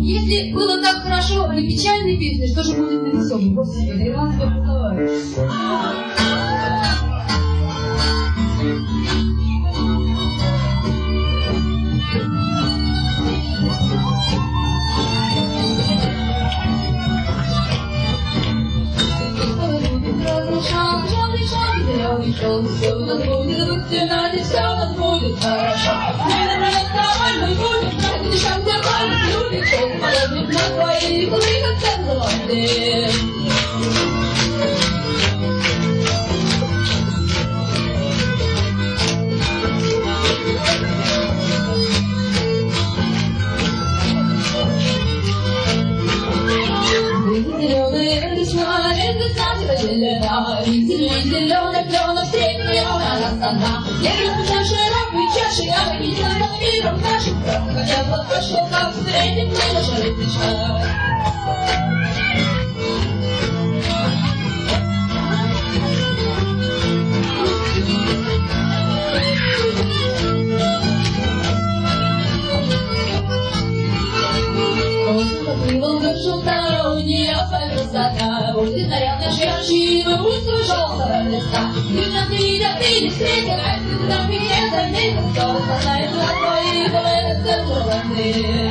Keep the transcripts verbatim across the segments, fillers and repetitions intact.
Если было так хорошо и печальной песни, что же будет на веселой? Господи, раз поцеловай. Все надо будет, будьте ради, все надо будет хорошо. Не нравится, мы будем, как ты шаг держать, любит, что положит на твои кулы, как цен золотые. Зеленые весна, весна тебя зелена, зеленый клен, встреть миллиона нас одна. Лето чаши, рампы, чаши, а мы не знаем миром нашим прав. Хотя бы прошло, как встретим, мы на жаре печаль. Шелсторонняя красота, будет нарядная женщина, узкого желтого листа. Люди нас видят и не встретят, а если нам меня заметят, то знает, что твои волосы золотые.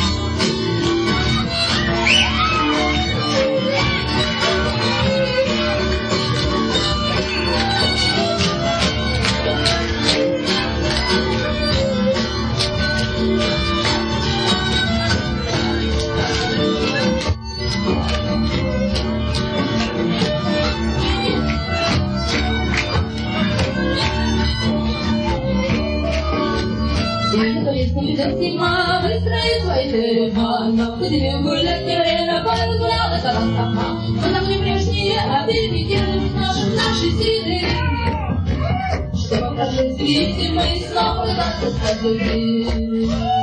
Зима выстроит свои терема, но в деревне гулять не время, погуляла это нас сама. Мы нам не прежние, а перепетируем наши, наши силы. Чтобы прожить видимый снова, как-то спать любви.